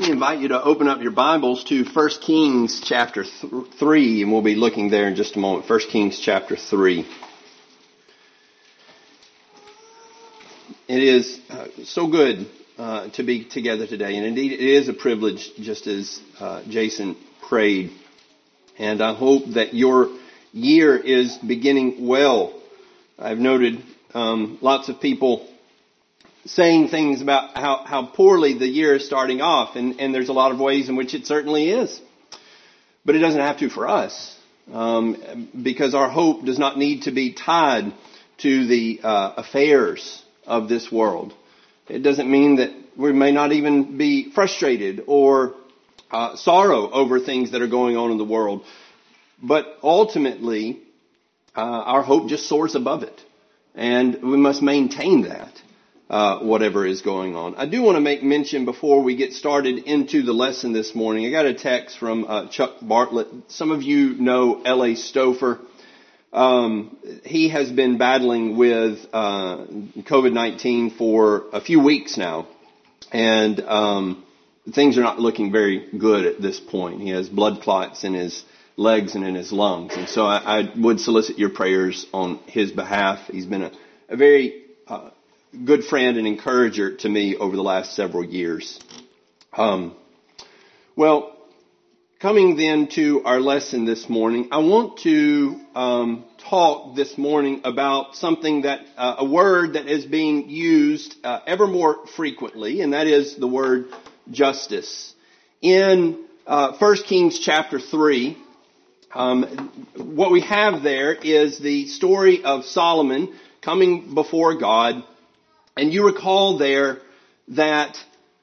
me invite you to open up your Bibles to 1 Kings chapter 3, and we'll be looking there in just a moment. 1 Kings chapter 3. It is so good to be together today, and indeed it is a privilege, just as Jason prayed. And I hope that your year is beginning well. I've noted lots of people saying things about how poorly the year is starting off, and there's a lot of ways in which it certainly is. But it doesn't have to for us, because our hope does not need to be tied to the affairs of this world. It doesn't mean that we may not even be frustrated or sorrow over things that are going on in the world. But ultimately, our hope just soars above it. And we must maintain that. Whatever is going on. I do want to make mention before we get started into the lesson this morning. I got a text from Chuck Bartlett. Some of you know L.A. Stouffer. He has been battling with COVID-19 for a few weeks now. And things are not looking very good at this point. He has blood clots in his legs and in his lungs. And so I would solicit your prayers on his behalf. He's been a very good friend and encourager to me over the last several years. Well, coming then to our lesson this morning, I want to talk this morning about something that, a word that is being used ever more frequently, and that is the word justice. In 1 Kings chapter 3, what we have there is the story of Solomon coming before God. And you recall there that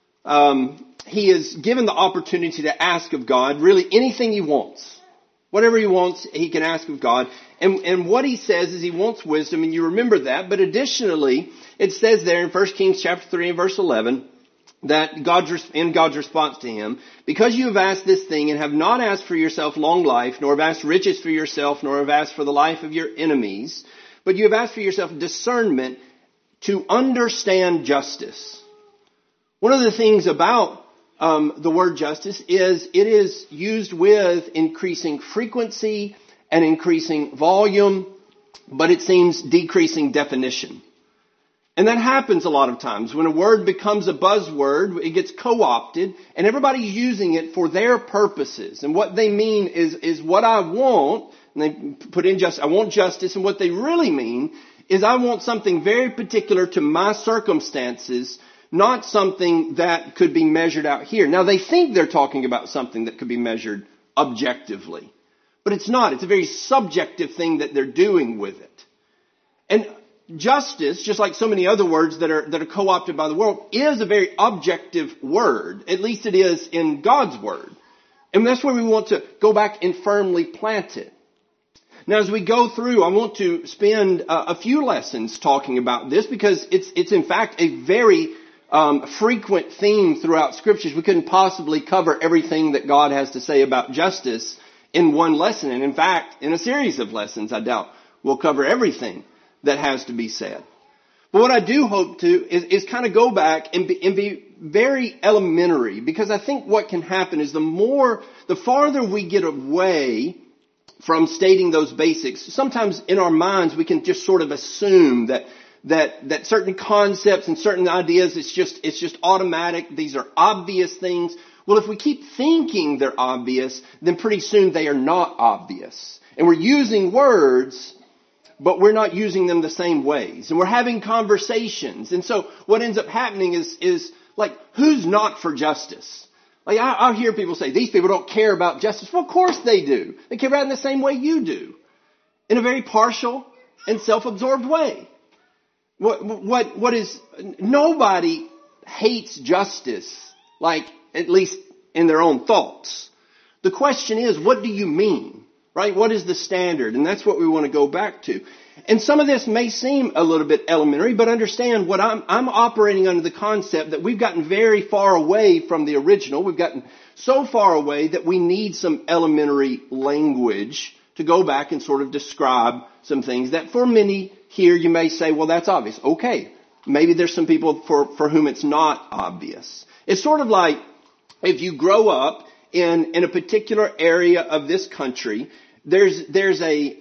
he is given the opportunity to ask of God really anything he wants. Whatever he wants, he can ask of God. And what he says is he wants wisdom, and you remember that. But additionally, it says there in 1 Kings chapter 3 and verse 11 that in God's response to him, because you have asked this thing and have not asked for yourself long life, nor have asked riches for yourself, nor have asked for the life of your enemies, but you have asked for yourself discernment to understand justice. One of the things about the word justice is it is used with increasing frequency and increasing volume, but it seems decreasing definition. And that happens a lot of times. When a word becomes a buzzword, it gets co-opted, and everybody's using it for their purposes. And what they mean is what I want, and they put in justice, I want justice, and what they really mean is I want something very particular to my circumstances, not something that could be measured out here. Now, they think they're talking about something that could be measured objectively, but it's not. It's a very subjective thing that they're doing with it. And justice, just like so many other words that are co-opted by the world, is a very objective word. At least it is in God's word. And that's where we want to go back and firmly plant it. Now, as we go through, I want to spend a few lessons talking about this because it's in fact a very frequent theme throughout Scriptures. We couldn't possibly cover everything that God has to say about justice in one lesson. And in fact, in a series of lessons, I doubt we'll cover everything that has to be said. But what I do hope to is kind of go back and be very elementary, because I think what can happen is the farther we get away from stating those basics, sometimes in our minds we can just sort of assume that certain concepts and certain ideas, it's just automatic. These are obvious things. Well, if we keep thinking they're obvious, then pretty soon they are not obvious. And we're using words, but we're not using them the same ways. And we're having conversations. And so what ends up happening is like, who's not for justice? Like, I'll hear people say, these people don't care about justice. Well, of course they do. They care about it in the same way you do. In a very partial and self-absorbed way. Nobody hates justice, like, at least in their own thoughts. The question is, what do you mean? Right? What is the standard? And that's what we want to go back to. And some of this may seem a little bit elementary, but understand what I'm operating under the concept that we've gotten very far away from the original. We've gotten so far away that we need some elementary language to go back and sort of describe some things that for many here you may say, well, that's obvious. Okay. Maybe there's some people for whom it's not obvious. It's sort of like If you grow up in a particular area of this country, there's a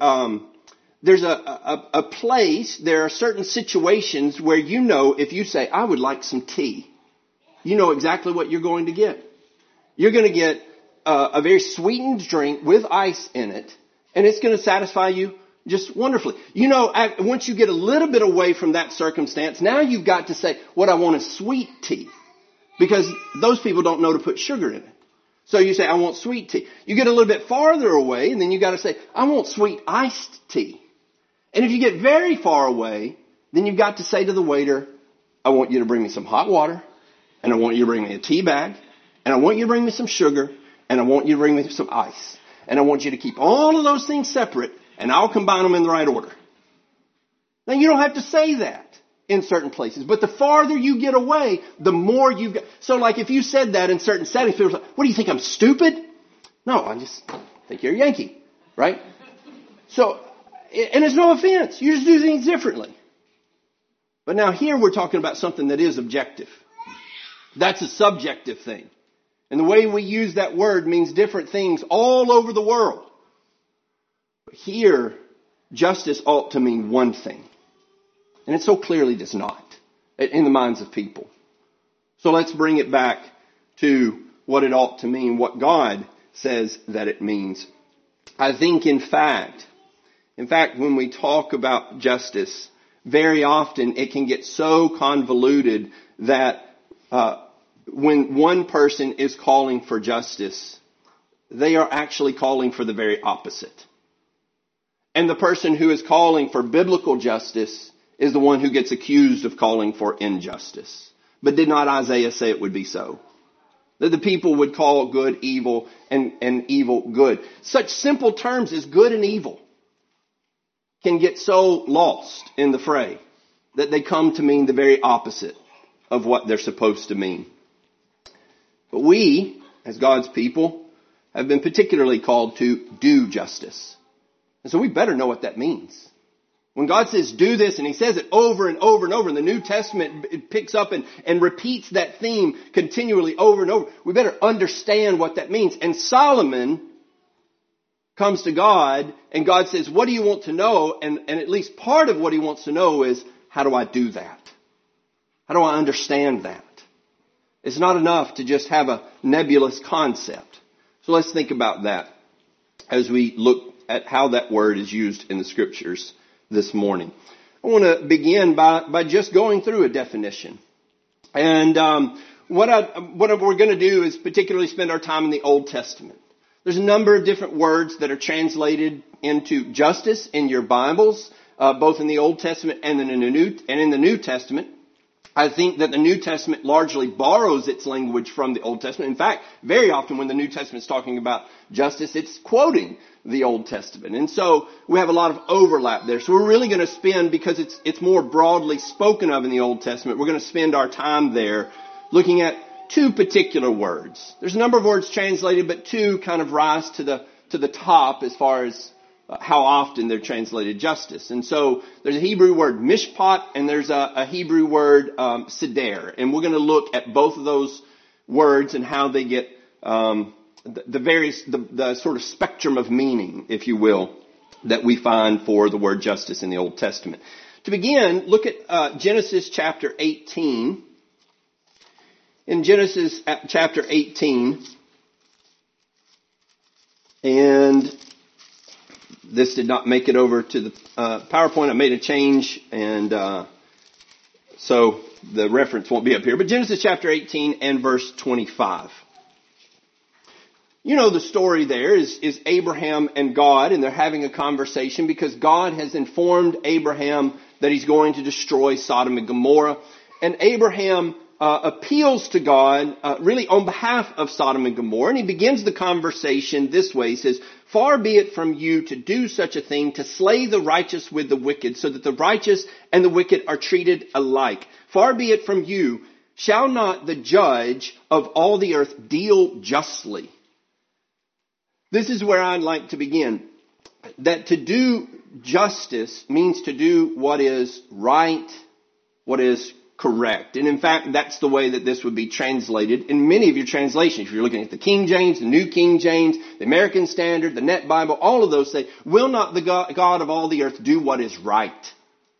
place, there are certain situations where you know if you say, I would like some tea, you know exactly what you're going to get. You're going to get a very sweetened drink with ice in it, and it's going to satisfy you just wonderfully. You know, once you get a little bit away from that circumstance, now you've got to say, what I want is sweet tea. Because those people don't know to put sugar in it. So you say, I want sweet tea. You get a little bit farther away, and then you got to say, I want sweet iced tea. And if you get very far away, then you've got to say to the waiter, I want you to bring me some hot water, and I want you to bring me a tea bag, and I want you to bring me some sugar, and I want you to bring me some ice. And I want you to keep all of those things separate, and I'll combine them in the right order. Now, you don't have to say that in certain places, but the farther you get away, the more you've got. So like if you said that in certain settings, people are like, what do you think, I'm stupid? No, I just think you're a Yankee, right? So, and it's no offense. You just do things differently. But now here we're talking about something that is objective. That's a subjective thing. And the way we use that word means different things all over the world. But here, justice ought to mean one thing. And it so clearly does not in the minds of people. So let's bring it back to what it ought to mean, what God says that it means. I think in fact, when we talk about justice, very often it can get so convoluted that when one person is calling for justice, they are actually calling for the very opposite. And the person who is calling for biblical justice is the one who gets accused of calling for injustice. But did not Isaiah say it would be so? That the people would call good evil and evil good. Such simple terms as good and evil can get so lost in the fray that they come to mean the very opposite of what they're supposed to mean. But we, as God's people, have been particularly called to do justice. And so we better know what that means. When God says do this, and He says it over and over and over, in the New Testament it picks up and repeats that theme continually over and over, we better understand what that means. And Solomon comes to God, and God says, what do you want to know? And at least part of what he wants to know is, how do I do that? How do I understand that? It's not enough to just have a nebulous concept. So let's think about that as we look at how that word is used in the Scriptures this morning. I want to begin by just going through a definition. And what we're going to do is particularly spend our time in the Old Testament. There's a number of different words that are translated into justice in your Bibles, both in the Old Testament and in the New Testament. I think that the New Testament largely borrows its language from the Old Testament. In fact, very often when the New Testament is talking about justice, it's quoting the Old Testament. And so we have a lot of overlap there. So we're really going to spend, because it's more broadly spoken of in the Old Testament, we're going to spend our time there looking at two particular words. There's a number of words translated, but two kind of rise to the top as far as how often they're translated justice. And so there's a Hebrew word mishpat, and there's a Hebrew word seder. And we're going to look at both of those words and how they get the sort of spectrum of meaning, if you will, that we find for the word justice in the Old Testament. To begin, look at Genesis chapter 18. In Genesis chapter 18, and this did not make it over to the PowerPoint. I made a change, and so the reference won't be up here. But Genesis chapter 18 and verse 25. You know the story there is Abraham and God, and they're having a conversation because God has informed Abraham that He's going to destroy Sodom and Gomorrah. And Abraham appeals to God really on behalf of Sodom and Gomorrah. And he begins the conversation this way. He says, "Far be it from you to do such a thing, to slay the righteous with the wicked, so that the righteous and the wicked are treated alike. Far be it from you, shall not the judge of all the earth deal justly?" This is where I'd like to begin. That to do justice means to do what is right, what is correct. And in fact, that's the way that this would be translated in many of your translations. If you're looking at the King James, the New King James, the American Standard, the Net Bible, all of those say, will not the God of all the earth do what is right?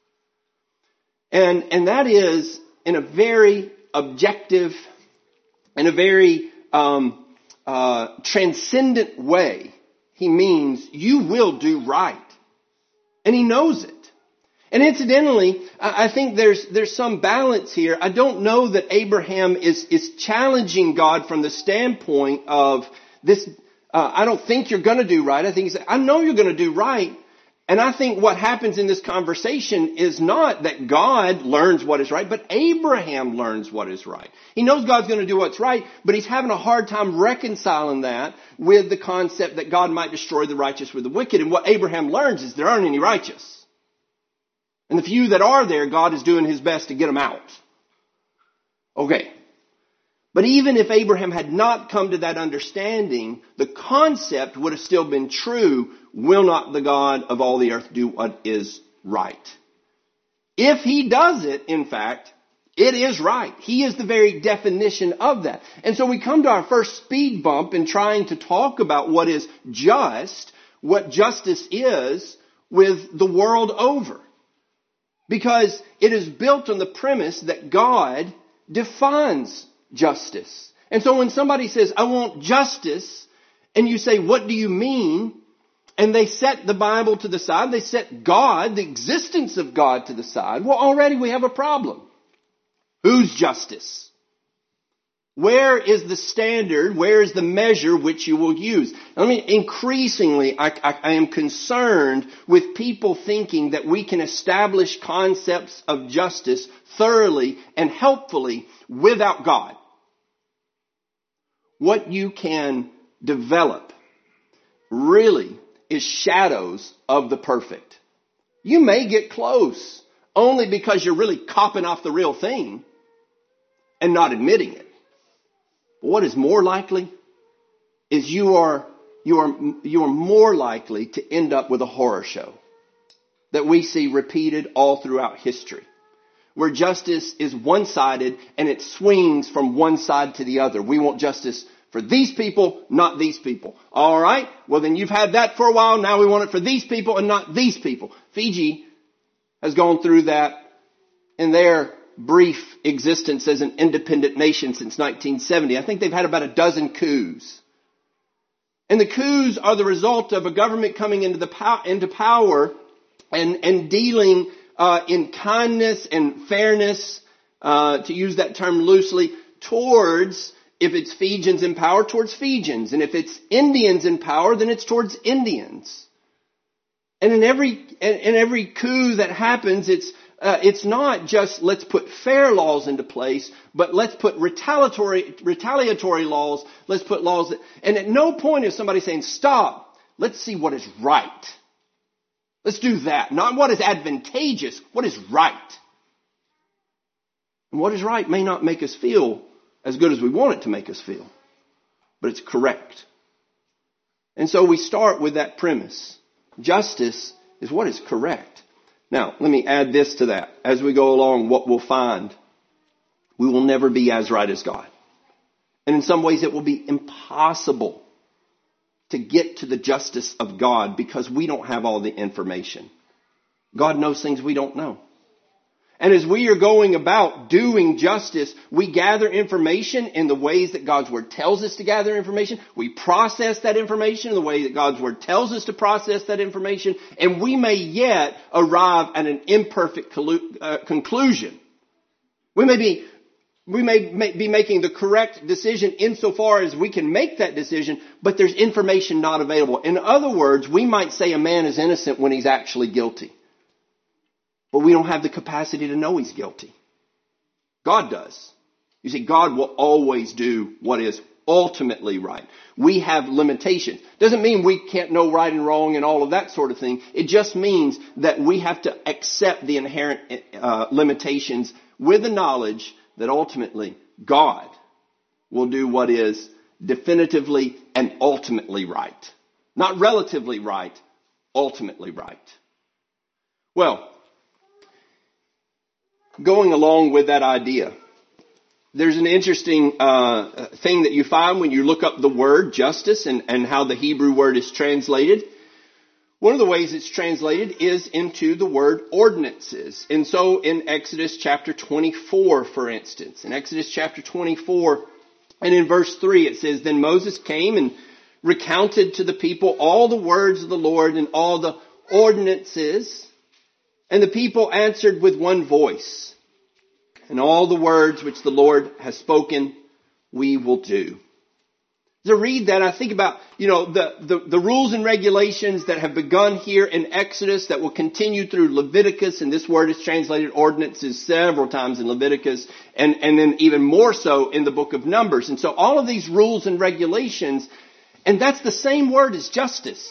And that is in a very objective, in a very transcendent way. He means you will do right. And he knows it. And incidentally, I think there's some balance here. I don't know that Abraham is challenging God from the standpoint of this. I don't think you're going to do right. I think he's saying, I know you're going to do right. And I think what happens in this conversation is not that God learns what is right, but Abraham learns what is right. He knows God's going to do what's right, but he's having a hard time reconciling that with the concept that God might destroy the righteous with the wicked. And what Abraham learns is there aren't any righteous. And the few that are there, God is doing his best to get them out. Okay. But even if Abraham had not come to that understanding, the concept would have still been true. Will not the God of all the earth do what is right? If he does it, in fact, it is right. He is the very definition of that. And so we come to our first speed bump in trying to talk about what is just, what justice is with the world over. Because it is built on the premise that God defines justice. And so when somebody says, I want justice, and you say, what do you mean? And they set the Bible to the side, they set God, the existence of God to the side, well, already we have a problem. Whose justice? Where is the standard? Where is the measure which you will use? I mean, increasingly, I am concerned with people thinking that we can establish concepts of justice thoroughly and helpfully without God. What you can develop really is shadows of the perfect. You may get close only because you're really copping off the real thing and not admitting it. What is more likely is you are more likely to end up with a horror show that we see repeated all throughout history, where justice is one-sided and it swings from one side to the other. We want justice for these people, not these people. All right, well then you've had that for a while. Now we want it for these people and not these people. Fiji has gone through that in their brief existence as an independent nation since 1970. I think they've had about a dozen coups. And the coups are the result of a government coming into power and dealing in kindness and fairness, to use that term loosely, towards, if it's Fijians in power, towards Fijians. And if it's Indians in power, then it's towards Indians. And in every coup that happens, it's not just let's put fair laws into place, but let's put retaliatory laws. Let's put laws and at no point is somebody saying, stop, let's see what is right. Let's do that. Not what is advantageous, what is right. And what is right may not make us feel as good as we want it to make us feel, but it's correct. And so we start with that premise. Justice is what is correct. Now, let me add this to that. As we go along, what we'll find, we will never be as right as God. And in some ways, it will be impossible to get to the justice of God because we don't have all the information. God knows things we don't know. And as we are going about doing justice, we gather information in the ways that God's Word tells us to gather information. We process that information in the way that God's Word tells us to process that information. And we may yet arrive at an imperfect conclusion. We may be making the correct decision insofar as we can make that decision, but there's information not available. In other words, we might say a man is innocent when he's actually guilty. But we don't have the capacity to know he's guilty. God does. You see, God will always do what is ultimately right. We have limitations. Doesn't mean we can't know right and wrong and all of that sort of thing. It just means that we have to accept the inherent limitations with the knowledge that ultimately God will do what is definitively and ultimately right. Not relatively right, ultimately right. Well, going along with that idea, there's an interesting thing that you find when you look up the word justice and how the Hebrew word is translated. One of the ways it's translated is into the word ordinances. And so in Exodus chapter 24, for instance, in Exodus chapter 24 and in verse 3, it says, "Then Moses came and recounted to the people all the words of the Lord and all the ordinances. And the people answered with one voice, and all the words which the Lord has spoken, we will do." As I read that, I think about, the rules and regulations that have begun here in Exodus that will continue through Leviticus, and this word is translated ordinances several times in Leviticus, and then even more so in the book of Numbers. And so all of these rules and regulations, and that's the same word as justice.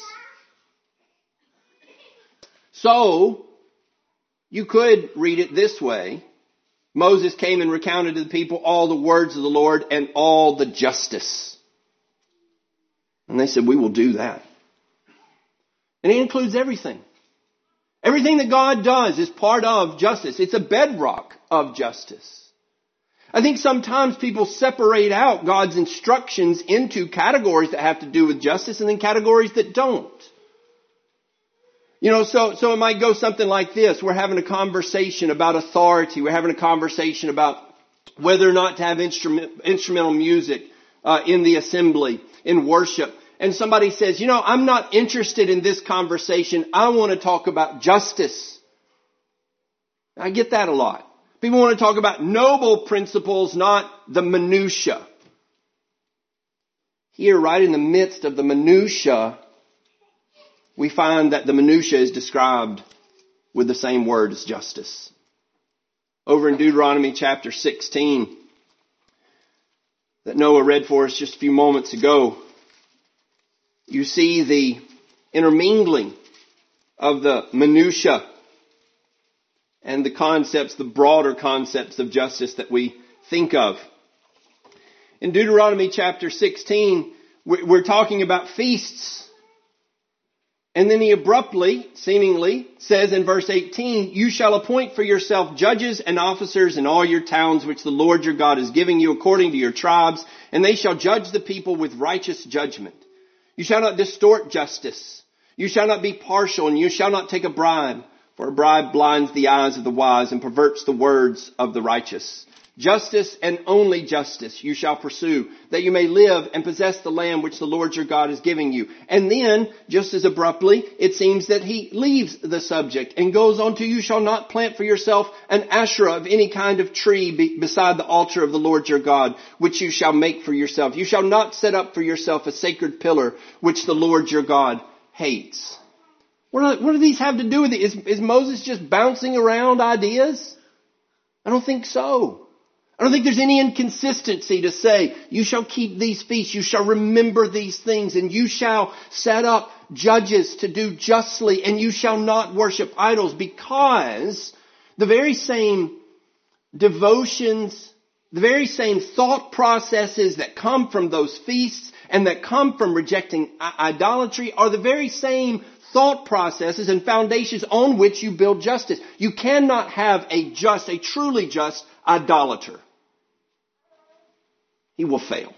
So, you could read it this way. Moses came and recounted to the people all the words of the Lord and all the justice. And they said, we will do that. And it includes everything. Everything that God does is part of justice. It's a bedrock of justice. I think sometimes people separate out God's instructions into categories that have to do with justice and then categories that don't. So it might go something like this. We're having a conversation about authority. We're having a conversation about whether or not to have instrumental music in the assembly, in worship. And somebody says, I'm not interested in this conversation. I want to talk about justice. I get that a lot. People want to talk about noble principles, not the minutia. Here, right in the midst of the minutia, we find that the minutia is described with the same word as justice. Over in Deuteronomy chapter 16, that Noah read for us just a few moments ago, you see the intermingling of the minutia and the concepts, the broader concepts of justice that we think of. In Deuteronomy chapter 16, we're talking about feasts. And then he abruptly, seemingly, says in verse 18, "You shall appoint for yourself judges and officers in all your towns which the Lord your God is giving you according to your tribes, and they shall judge the people with righteous judgment. You shall not distort justice. You shall not be partial, and you shall not take a bribe, for a bribe blinds the eyes of the wise and perverts the words of the righteous. Justice and only justice you shall pursue, that you may live and possess the land which the Lord your God is giving you." And then, just as abruptly, it seems that he leaves the subject and goes on to, "You shall not plant for yourself an Asherah of any kind of tree beside the altar of the Lord your God, which you shall make for yourself. You shall not set up for yourself a sacred pillar, which the Lord your God hates." What do these have to do with it? Is Moses just bouncing around ideas? I don't think so. I don't think there's any inconsistency to say, you shall keep these feasts, you shall remember these things, and you shall set up judges to do justly, and you shall not worship idols, because the very same devotions, the very same thought processes that come from those feasts and that come from rejecting idolatry are the very same thought processes and foundations on which you build justice. You cannot have a truly just idolater. He will fail.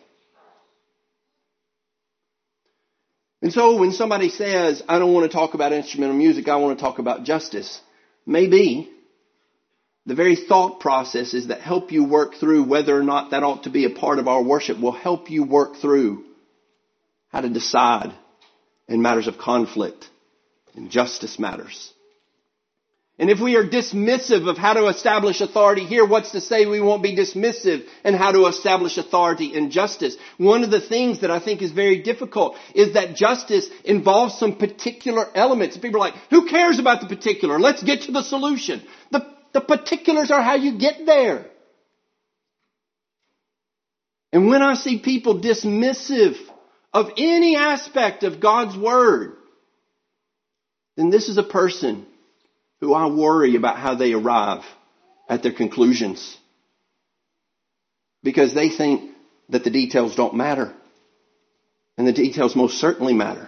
And so when somebody says, I don't want to talk about instrumental music, I want to talk about justice, maybe the very thought processes that help you work through whether or not that ought to be a part of our worship will help you work through how to decide in matters of conflict and justice matters. And if we are dismissive of how to establish authority here, what's to say we won't be dismissive in how to establish authority and justice? One of the things that I think is very difficult is that justice involves some particular elements. People are like, who cares about the particular? Let's get to the solution. The particulars are how you get there. And when I see people dismissive of any aspect of God's Word, then this is a person who I worry about how they arrive at their conclusions. Because they think that the details don't matter. And the details most certainly matter.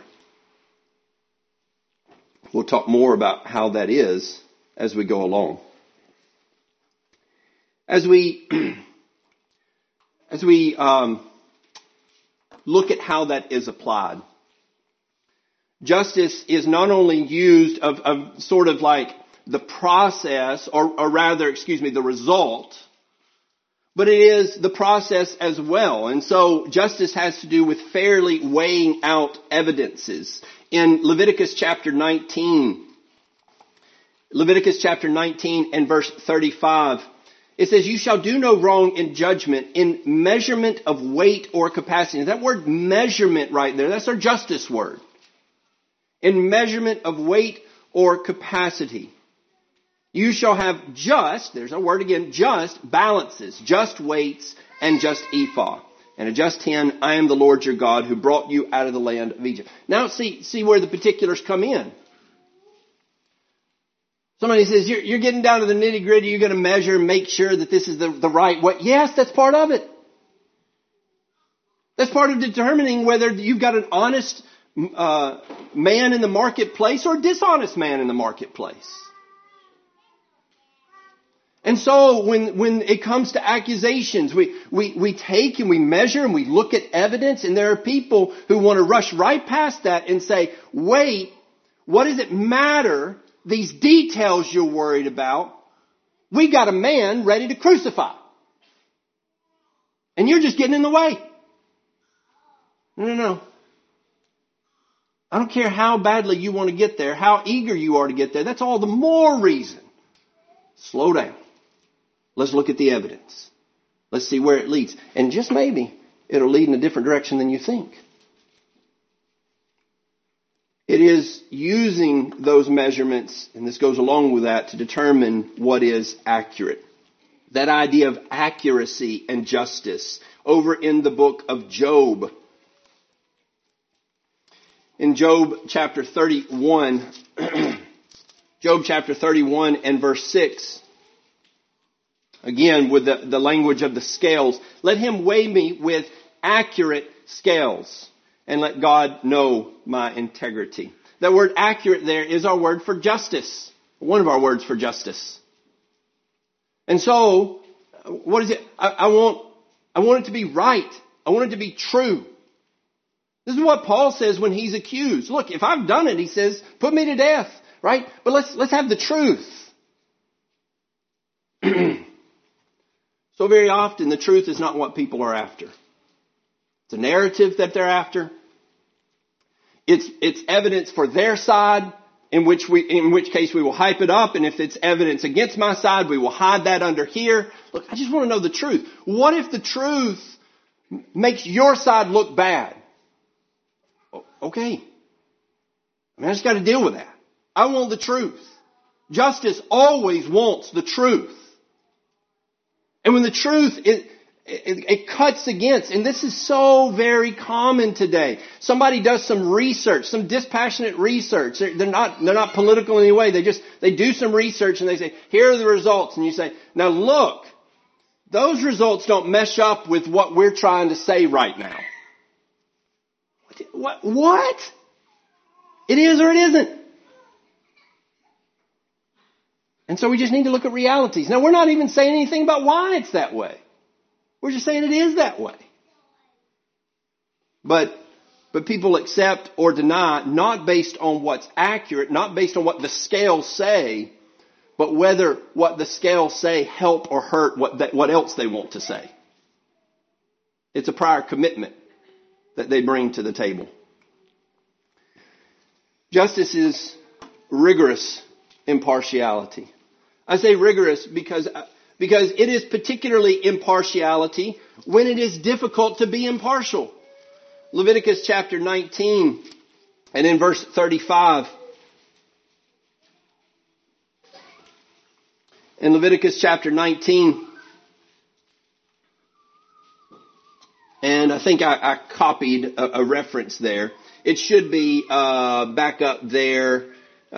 We'll talk more about how that is as we go along. As we look at how that is applied, justice is not only used of sort of like the process, or rather, the result, but it is the process as well. And so justice has to do with fairly weighing out evidences. In Leviticus chapter 19 and verse 35, it says, "You shall do no wrong in judgment, in measurement of weight or capacity." That word measurement right there, that's our justice word. In measurement of weight or capacity. You shall have just, there's our word again, just balances, just weights, and just ephah. And a just hin, I am the Lord your God who brought you out of the land of Egypt. Now see where the particulars come in. Somebody says, you're getting down to the nitty gritty, you're going to measure and make sure that this is the right way. Yes, that's part of it. That's part of determining whether you've got an honest man in the marketplace or a dishonest man in the marketplace. And so when it comes to accusations, we take and we measure and we look at evidence, and there are people who want to rush right past that and say, wait, what does it matter? These details you're worried about. We got a man ready to crucify. And you're just getting in the way. No. I don't care how badly you want to get there, how eager you are to get there. That's all the more reason. Slow down. Let's look at the evidence. Let's see where it leads. And just maybe it'll lead in a different direction than you think. It is using those measurements, and this goes along with that, to determine what is accurate. That idea of accuracy and justice over in the book of Job. In Job chapter 31, Job chapter 31 and verse 6, again with the language of the scales, let him weigh me with accurate scales, and let God know my integrity. That word accurate there is our word for justice. One of our words for justice. And so, what is it? I want it to be right. I want it to be true. This is what Paul says when he's accused. Look, if I've done it, he says, put me to death, right? But let's have the truth. So very often the truth is not what people are after. It's a narrative that they're after. It's evidence for their side, in which case we will hype it up. And if it's evidence against my side, we will hide that under here. Look, I just want to know the truth. What if the truth makes your side look bad? Okay. I just got to deal with that. I want the truth. Justice always wants the truth. And when the truth it cuts against, and this is so very common today. Somebody does some research, some dispassionate research. They're not political in any way. They do some research and they say, here are the results. And you say, now look, those results don't mesh up with what we're trying to say right now. What? It is or it isn't. And so we just need to look at realities. Now, we're not even saying anything about why it's that way. We're just saying it is that way. But people accept or deny not based on what's accurate, not based on what the scales say, but whether what the scales say help or hurt what else they want to say. It's a prior commitment that they bring to the table. Justice is rigorous impartiality. I say rigorous because it is particularly impartiality when it is difficult to be impartial. Leviticus chapter 19 and in verse 35. In Leviticus chapter 19, and I think I copied a reference there. It should be back up there.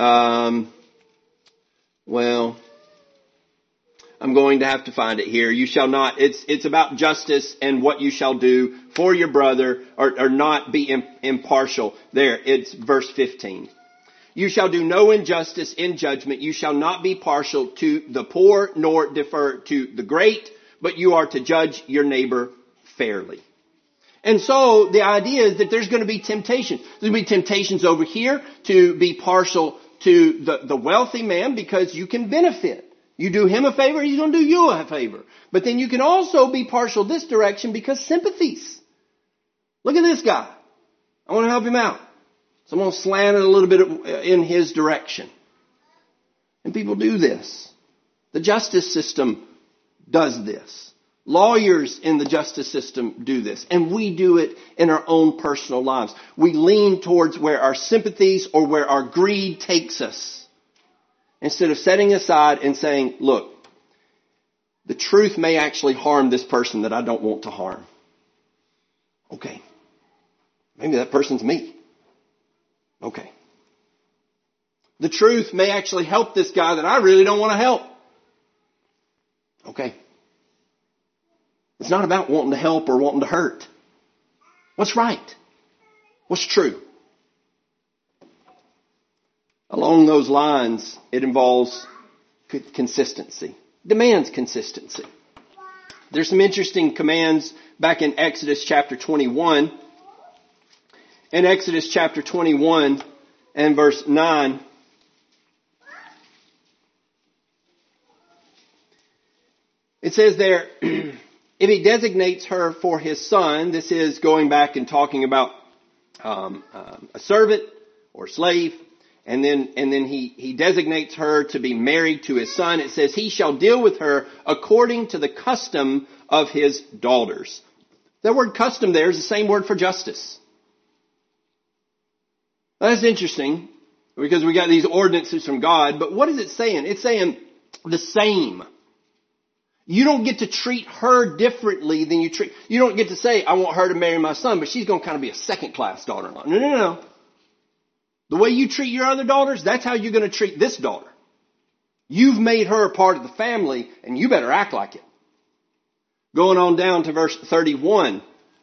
I'm going to have to find it here. You shall not, it's about justice and what you shall do for your brother or not be impartial. There, it's verse 15. You shall do no injustice in judgment. You shall not be partial to the poor, nor defer to the great, but you are to judge your neighbor fairly. And so the idea is that there's going to be temptation. There's going to be temptations over here to be partial to the wealthy man because you can benefit. You do him a favor, he's going to do you a favor. But then you can also be partial this direction because sympathies. Look at this guy. I want to help him out. So I'm going to slant it a little bit in his direction. And people do this. The justice system does this. Lawyers in the justice system do this. And we do it in our own personal lives. We lean towards where our sympathies or where our greed takes us. Instead of setting aside and saying, look, the truth may actually harm this person that I don't want to harm. Okay. Maybe that person's me. Okay. The truth may actually help this guy that I really don't want to help. Okay. It's not about wanting to help or wanting to hurt. What's right? What's true? Along those lines, it involves consistency. Demands consistency. There's some interesting commands back in Exodus chapter 21. In Exodus chapter 21 and verse 9, it says there, if he designates her for his son, this is going back and talking about a servant or slave, and then he designates her to be married to his son. It says, he shall deal with her according to the custom of his daughters. That word custom there is the same word for justice. That's interesting because we got these ordinances from God, but what is it saying? It's saying the same. You don't get to treat her differently than you don't get to say, I want her to marry my son, but she's going to kind of be a second-class daughter-in-law. No. The way you treat your other daughters, that's how you're going to treat this daughter. You've made her a part of the family, and you better act like it. Going on down to verse 31.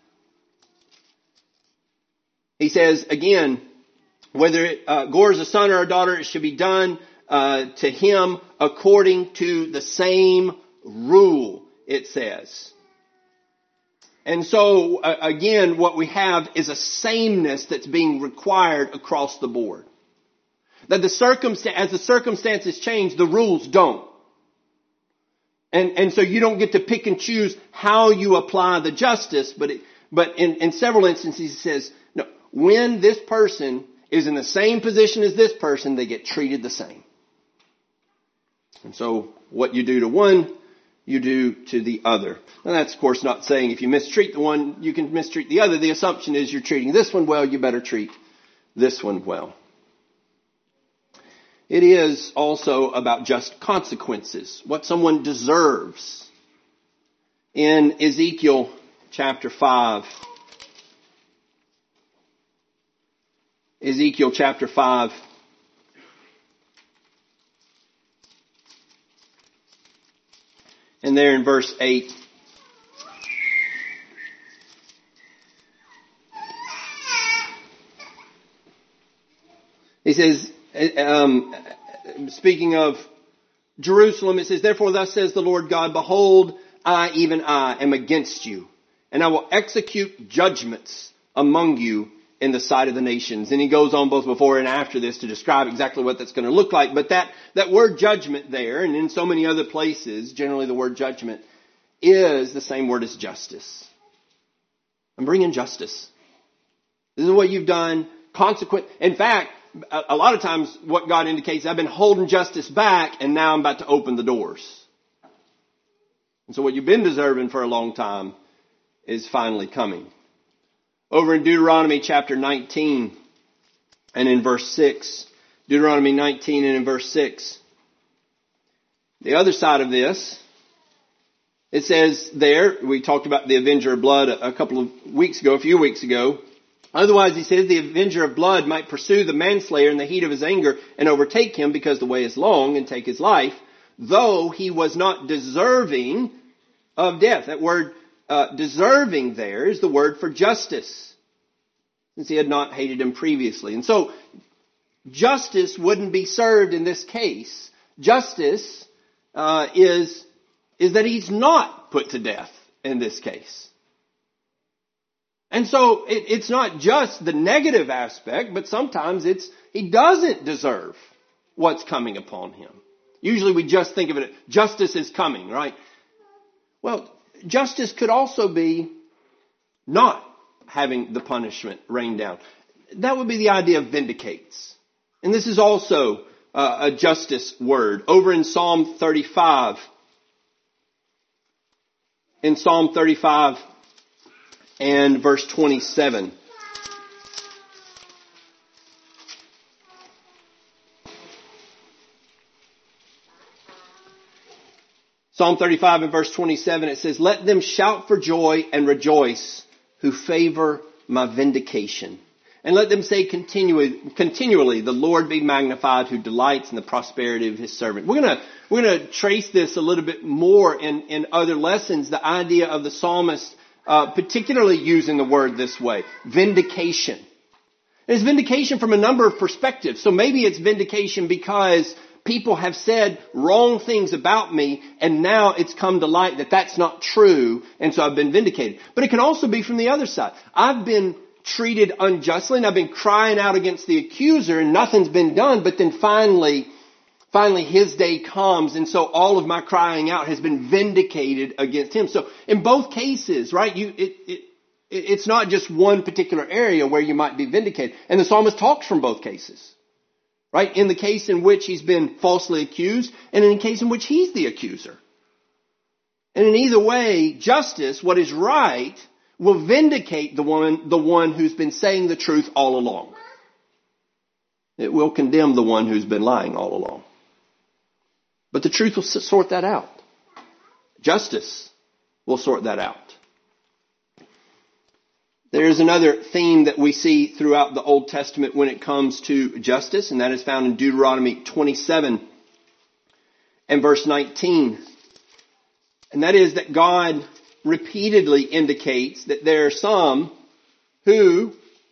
He says, again, whether it gores a son or a daughter, it should be done to him according to the same rule, it says. And so, again, what we have is a sameness that's being required across the board. That as the circumstances change, the rules don't. And so you don't get to pick and choose how you apply the justice, but in several instances it says, no, when this person is in the same position as this person, they get treated the same. And so what you do to one, you do to the other. And that's, of course, not saying if you mistreat the one, you can mistreat the other. The assumption is you're treating this one well, you better treat this one well. It is also about just consequences, what someone deserves. In Ezekiel chapter 5, Ezekiel chapter 5, and there in verse 8, he says, speaking of Jerusalem, it says, therefore thus says the Lord God, behold, I, even I, am against you, and I will execute judgments among you in the sight of the nations. And he goes on both before and after this to describe exactly what that's going to look like. But that word judgment there, and in so many other places, generally the word judgment is the same word as justice. I'm bringing justice. This is what you've done. Consequent. In fact, a lot of times what God indicates, I've been holding justice back and now I'm about to open the doors. And so what you've been deserving for a long time is finally coming. Over in Deuteronomy chapter 19 and in verse 6. Deuteronomy 19 and in verse 6. The other side of this, it says there, we talked about the avenger of blood a few weeks ago. Otherwise, he says, the avenger of blood might pursue the manslayer in the heat of his anger and overtake him because the way is long and take his life, though he was not deserving of death. That word deserving there is the word for justice, since he had not hated him previously. And so justice wouldn't be served in this case. Justice is that he's not put to death in this case. And so it's not just the negative aspect, but sometimes he doesn't deserve what's coming upon him. Usually we just think of it, justice is coming, right? Well, justice could also be not having the punishment rain down. That would be the idea of vindicates. And this is also a justice word. Over in Psalm 35, and verse 27. Psalm 35 and verse 27, it says, "Let them shout for joy and rejoice who favor my vindication. And let them say continually, the Lord be magnified who delights in the prosperity of his servant." We're gonna trace this a little bit more in other lessons, the idea of the psalmist particularly using the word this way, vindication. And it's vindication from a number of perspectives. So maybe it's vindication because people have said wrong things about me, and now it's come to light that that's not true, and so I've been vindicated. But it can also be from the other side. I've been treated unjustly, and I've been crying out against the accuser, and nothing's been done, but then finally his day comes, and so all of my crying out has been vindicated against him. So in both cases, right, it's not just one particular area where you might be vindicated. And the psalmist talks from both cases. Right? In the case in which he's been falsely accused, and in the case in which he's the accuser. And in either way, justice, what is right, will vindicate the one who's been saying the truth all along. It will condemn the one who's been lying all along. But the truth will sort that out. Justice will sort that out. There's another theme that we see throughout the Old Testament when it comes to justice, and that is found in Deuteronomy 27 and verse 19. And that is that God repeatedly indicates that there are some who,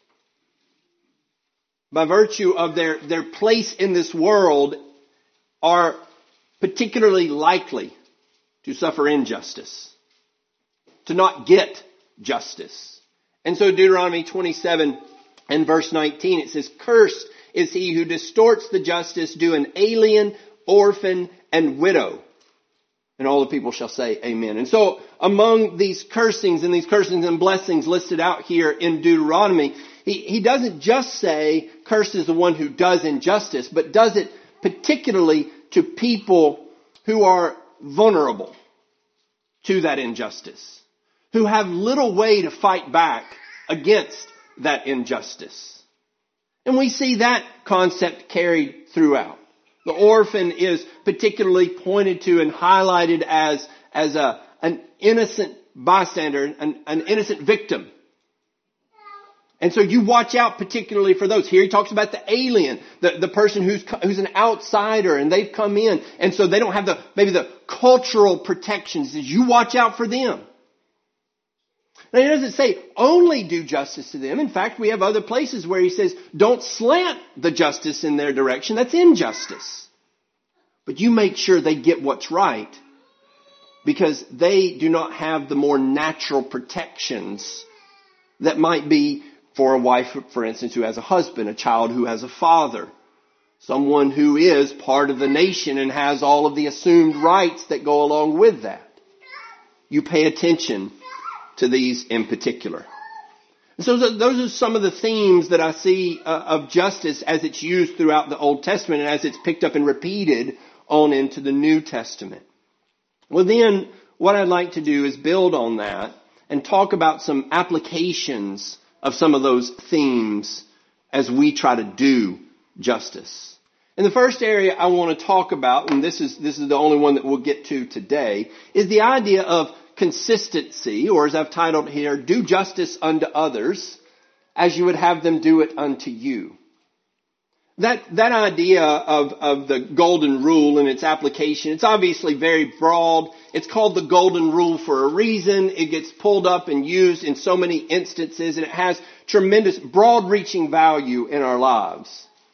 by virtue of their place in this world, are particularly likely to suffer injustice, to not get justice. And so Deuteronomy 27 and verse 19, it says, "Cursed is he who distorts the justice due an alien, orphan, and widow." And all the people shall say amen. And so among these cursings and blessings listed out here in Deuteronomy, he doesn't just say cursed is the one who does injustice, but does it particularly to people who are vulnerable to that injustice, who have little way to fight back against that injustice. And we see that concept carried throughout. The orphan is particularly pointed to and highlighted as an innocent bystander, an innocent victim. And so you watch out particularly for those. Here he talks about the alien, the person who's an outsider, and they've come in, and so they don't have maybe the cultural protections. You watch out for them. Now, he doesn't say only do justice to them. In fact, we have other places where he says don't slant the justice in their direction. That's injustice. But you make sure they get what's right, because they do not have the more natural protections that might be for a wife, for instance, who has a husband, a child who has a father, someone who is part of the nation and has all of the assumed rights that go along with that. You pay attention to these in particular. So those are some of the themes that I see of justice as it's used throughout the Old Testament and as it's picked up and repeated on into the New Testament. Well, then what I'd like to do is build on that and talk about some applications of some of those themes as we try to do justice. And the first area I want to talk about, and this is the only one that we'll get to today, is the idea of consistency, or as I've titled here, do justice unto others as you would have them do it unto you. That idea of the golden rule and its application, it's obviously very broad. It's called the golden rule for a reason. It gets pulled up and used in so many instances, and it has tremendous broad-reaching value in our lives.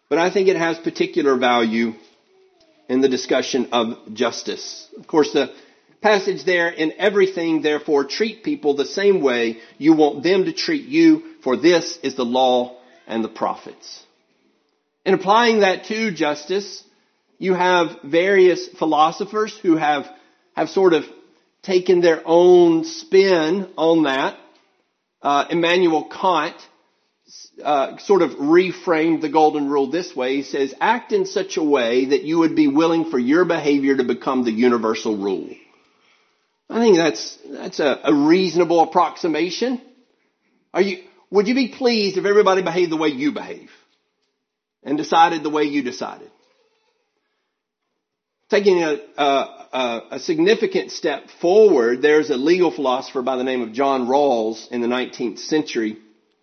but I think it has particular value in the discussion of justice. Of course, the passage there, in everything, therefore, treat people the same way you want them to treat you, for this is the law and the prophets. In applying that to justice, you have various philosophers who have sort of taken their own spin on that. Immanuel Kant sort of reframed the golden rule this way. He says, act in such a way that you would be willing for your behavior to become the universal rule. I think that's a reasonable approximation. Would you be pleased if everybody behaved the way you behave and decided the way you decided? Taking a significant step forward, there's a legal philosopher by the name of John Rawls in the 20th century,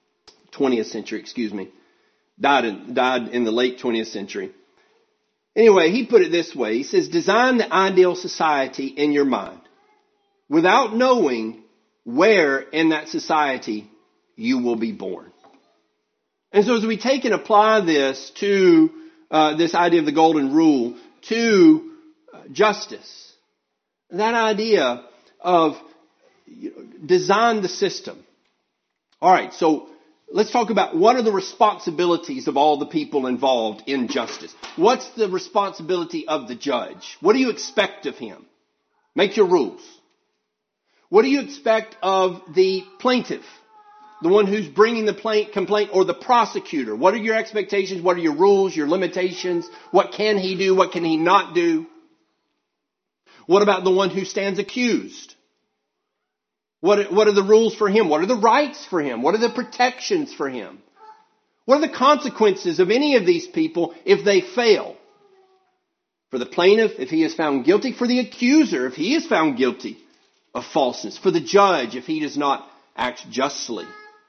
died in the late 20th century. Anyway, he put it this way. He says, design the ideal society in your mind without knowing where in that society you will be born. And so as we take and apply this to this idea of the golden rule to justice, that idea of design the system. All right, so let's talk about what are the responsibilities of all the people involved in justice. What's the responsibility of the judge? What do you expect of him? Make your rules. What do you expect of the plaintiff? The one who's bringing the complaint, or the prosecutor? What are your expectations? What are your rules, your limitations? What can he do? What can he not do? What about the one who stands accused? What are the rules for him? What are the rights for him? What are the protections for him? What are the consequences of any of these people if they fail? For the plaintiff, if he is found guilty. For the accuser, if he is found guilty of falseness. For the judge, if he does not act justly.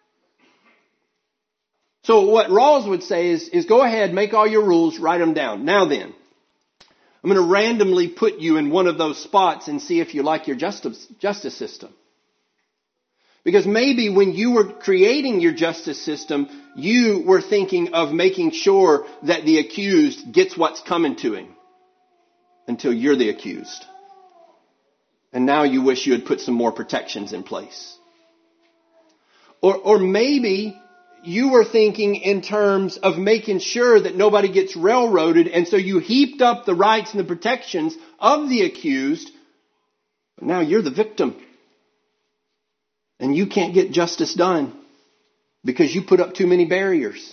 So what Rawls would say is go ahead, make all your rules, write them down. Now then, I'm going to randomly put you in one of those spots and see if you like your justice system. Because maybe when you were creating your justice system, you were thinking of making sure that the accused gets what's coming to him until you're the accused. And now you wish you had put some more protections in place. Or maybe you were thinking in terms of making sure that nobody gets railroaded, and so you heaped up the rights and the protections of the accused. But now you're the victim. And you can't get justice done because you put up too many barriers.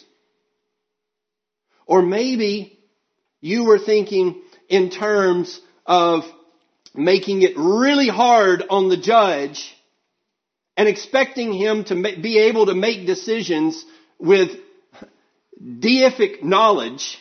Or maybe you were thinking in terms of making it really hard on the judge and expecting him to be able to make decisions with deific knowledge.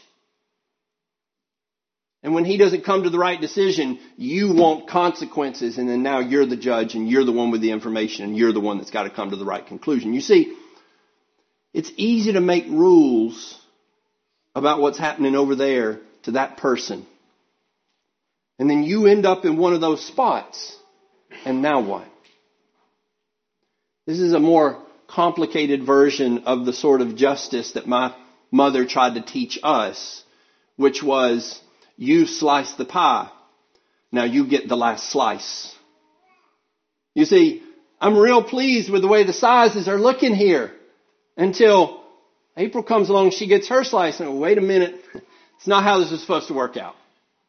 And when he doesn't come to the right decision, you want consequences, and then now you're the judge and you're the one with the information and you're the one that's got to come to the right conclusion. You see, it's easy to make rules about what's happening over there to that person. And then you end up in one of those spots. And now what? This is a more complicated version of the sort of justice that my mother tried to teach us, which was, you slice the pie. Now you get the last slice. You see, I'm real pleased with the way the sizes are looking here until April comes along, she gets her slice, and wait a minute, it's not how this is supposed to work out.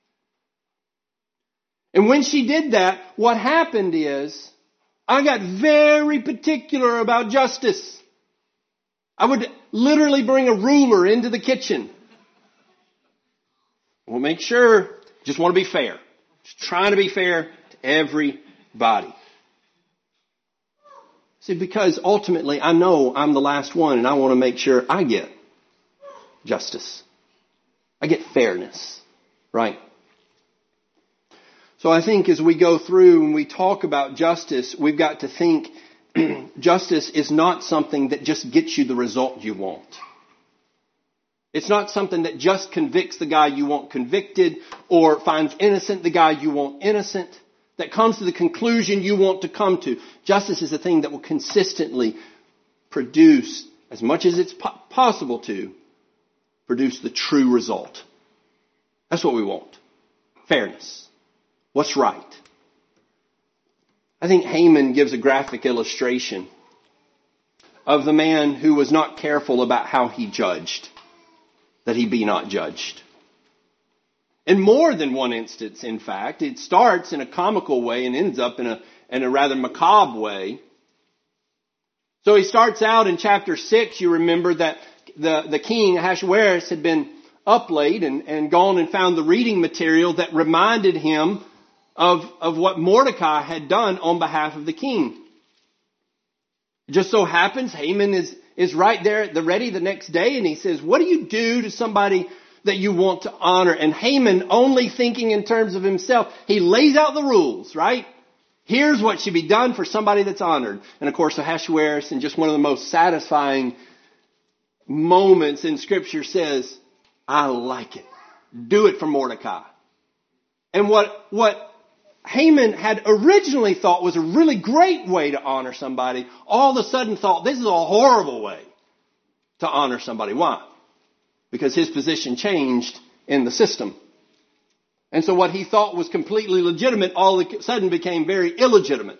And when she did that, what happened is, I got very particular about justice. I would literally bring a ruler into the kitchen. We'll make sure, just want to be fair. Just trying to be fair to everybody. See, because ultimately I know I'm the last one and I want to make sure I get justice. I get fairness, right? So I think as we go through and we talk about justice, we've got to think justice is not something that just gets you the result you want. It's not something that just convicts the guy you want convicted or finds innocent the guy you want innocent, that comes to the conclusion you want to come to. Justice is a thing that will consistently produce, as much as it's possible to, produce the true result. That's what we want. Fairness. What's right? I think Haman gives a graphic illustration of the man who was not careful about how he judged, that he be not judged. In more than one instance, in fact, it starts in a comical way and ends up in a rather macabre way. So he starts out in chapter 6, you remember that the king Ahasuerus had been up late and gone and found the reading material that reminded him of what Mordecai had done on behalf of the king. It just so happens Haman is right there at the ready the next day, and he says, what do you do to somebody that you want to honor? And Haman, only thinking in terms of himself, he lays out the rules, right? Here's what should be done for somebody that's honored. And of course, Ahasuerus, in just one of the most satisfying moments in Scripture, says, I like it. Do it for Mordecai. And what Haman had originally thought was a really great way to honor somebody, all of a sudden thought this is a horrible way to honor somebody. Why? Because his position changed in the system. And so what he thought was completely legitimate all of a sudden became very illegitimate.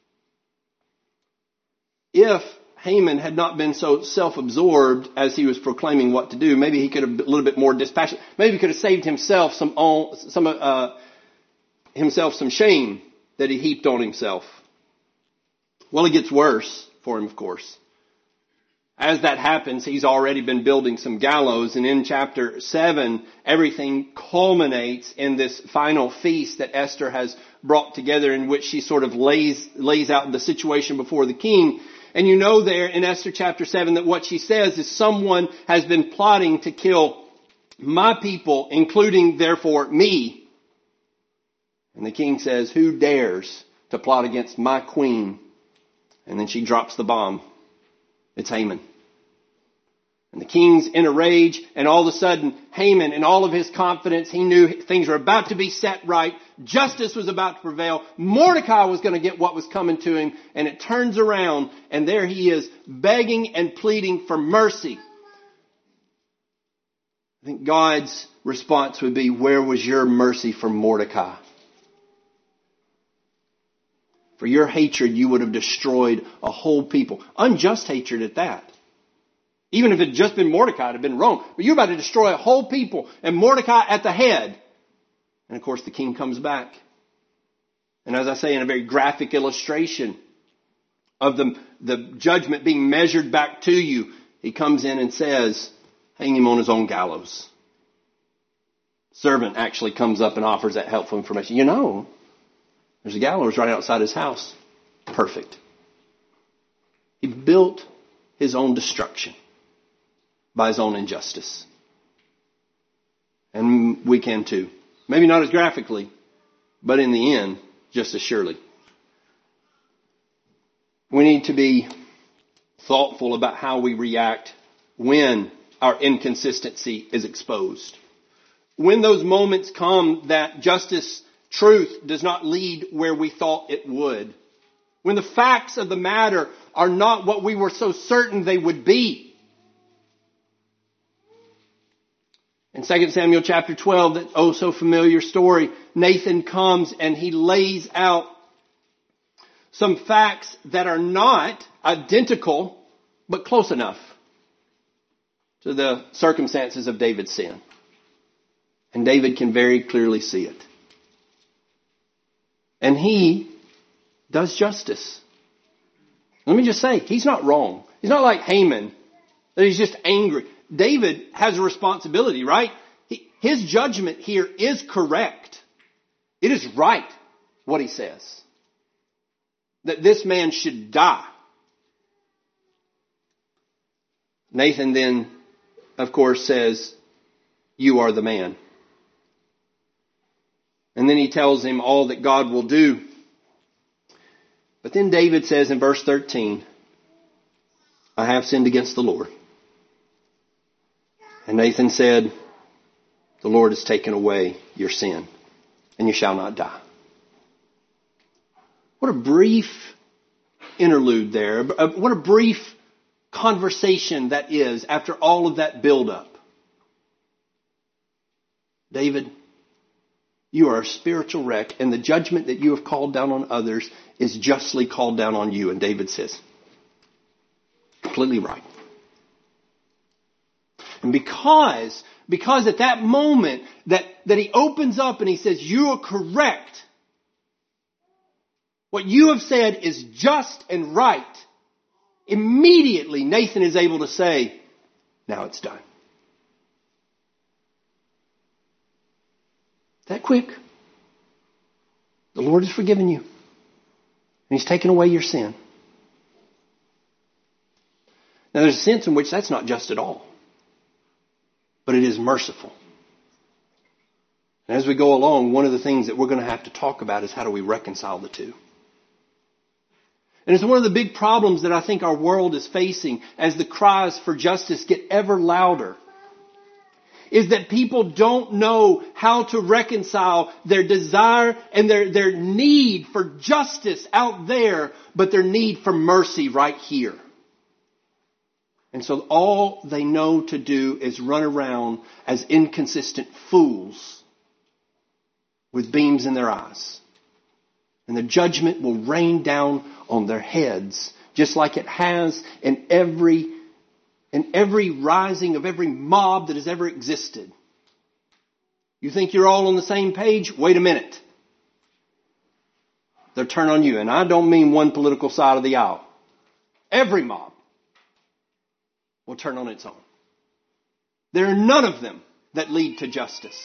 If Haman had not been so self-absorbed as he was proclaiming what to do, maybe he could have been a little bit more dispassionate. Maybe he could have saved himself some shame that he heaped on himself. Well, it gets worse for him, of course. As that happens, he's already been building some gallows, and in chapter 7, everything culminates in this final feast that Esther has brought together, in which she sort of lays out the situation before the king. And you know there in Esther chapter 7 that what she says is someone has been plotting to kill my people, including therefore me. And the king says, who dares to plot against my queen? And then she drops the bomb. It's Haman. And the king's in a rage, and all of a sudden, Haman, in all of his confidence, he knew things were about to be set right. Justice was about to prevail. Mordecai was going to get what was coming to him, and it turns around, and there he is, begging and pleading for mercy. I think God's response would be, where was your mercy for Mordecai? For your hatred, you would have destroyed a whole people. Unjust hatred at that. Even if it had just been Mordecai, it had been wrong. But you're about to destroy a whole people, and Mordecai at the head. And of course, the king comes back. And as I say, in a very graphic illustration of the judgment being measured back to you, he comes in and says, hang him on his own gallows. Servant actually comes up and offers that helpful information. You know, there's a gallows right outside his house. Perfect. He built his own destruction by his own injustice. And we can too. Maybe not as graphically, but in the end, just as surely. We need to be thoughtful about how we react when our inconsistency is exposed. When those moments come that justice, truth does not lead where we thought it would. When the facts of the matter are not what we were so certain they would be. In 2 Samuel chapter 12, that oh so familiar story, Nathan comes and he lays out some facts that are not identical, but close enough to the circumstances of David's sin. And David can very clearly see it. And he does justice. Let me just say, he's not wrong. He's not like Haman, that he's just angry. David has a responsibility, right? His judgment here is correct. It is right what he says. That this man should die. Nathan then, of course, says, you are the man. And then he tells him all that God will do. But then David says in verse 13, I have sinned against the Lord. And Nathan said, the Lord has taken away your sin, and you shall not die. What a brief interlude there. What a brief conversation that is after all of that buildup. David, you are a spiritual wreck, and the judgment that you have called down on others is justly called down on you. And David says, completely right. And because at that moment that he opens up and he says, you are correct. What you have said is just and right. Immediately Nathan is able to say, now it's done. That quick. The Lord has forgiven you. And He's taken away your sin. Now there's a sense in which that's not just at all. But it is merciful. And as we go along, one of the things that we're going to have to talk about is how do we reconcile the two. And it's one of the big problems that I think our world is facing as the cries for justice get ever louder. Is that people don't know how to reconcile their desire and their need for justice out there, but their need for mercy right here. And so all they know to do is run around as inconsistent fools with beams in their eyes. And the judgment will rain down on their heads, just like it has in every rising of every mob that has ever existed. You think you're all on the same page? Wait a minute. They'll turn on you. And I don't mean one political side of the aisle. Every mob will turn on its own. There are none of them that lead to justice.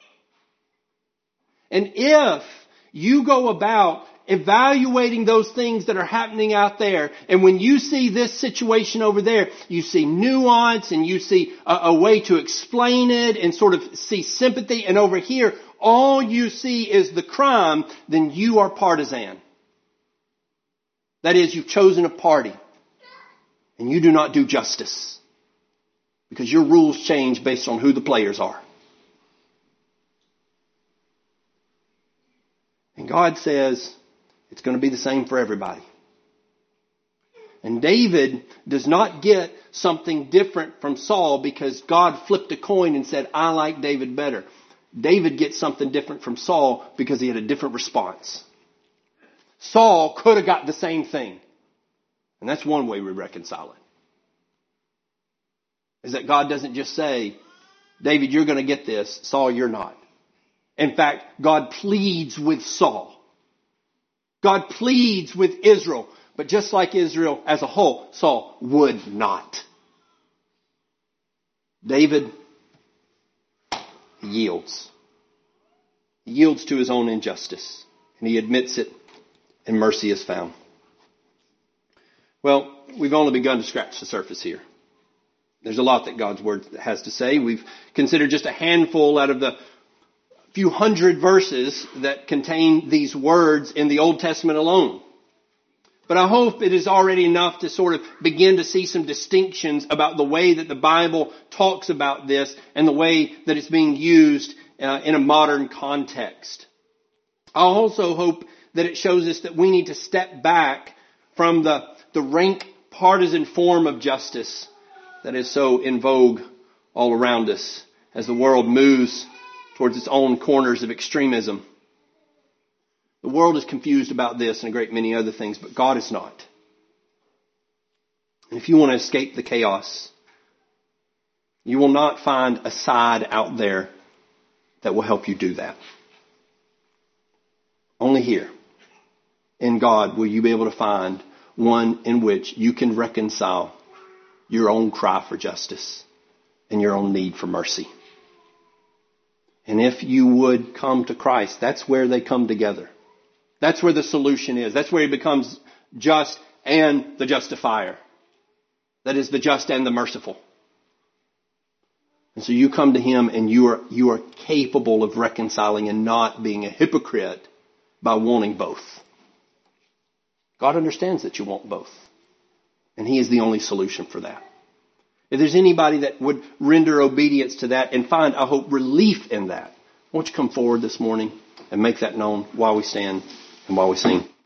And if you go about evaluating those things that are happening out there, and when you see this situation over there, you see nuance and you see a way to explain it and sort of see sympathy, and over here all you see is the crime, then you are partisan. That is, you've chosen a party and you do not do justice because your rules change based on who the players are. And God says it's going to be the same for everybody. And David does not get something different from Saul because God flipped a coin and said, I like David better. David gets something different from Saul because he had a different response. Saul could have got the same thing. And that's one way we reconcile it. Is that God doesn't just say, David, you're going to get this. Saul, you're not. In fact, God pleads with Saul. God pleads with Israel. But just like Israel as a whole, Saul would not. David yields. He yields to his own injustice. And he admits it. And mercy is found. Well, we've only begun to scratch the surface here. There's a lot that God's Word has to say. We've considered just a handful out of the few hundred verses that contain these words in the Old Testament alone. But I hope it is already enough to sort of begin to see some distinctions about the way that the Bible talks about this and the way that it's being used in a modern context. I also hope that it shows us that we need to step back from the rank partisan form of justice that is so in vogue all around us as the world moves towards its own corners of extremism. The world is confused about this and a great many other things, but God is not. And if you want to escape the chaos, you will not find a side out there that will help you do that. Only here, in God, will you be able to find one in which you can reconcile your own cry for justice and your own need for mercy. And if you would come to Christ, that's where they come together. That's where the solution is. That's where He becomes just and the justifier. That is the just and the merciful. And so you come to Him and you are capable of reconciling and not being a hypocrite by wanting both. God understands that you want both. And He is the only solution for that. If there's anybody that would render obedience to that and find, I hope, relief in that, won't you come forward this morning and make that known while we stand and while we sing.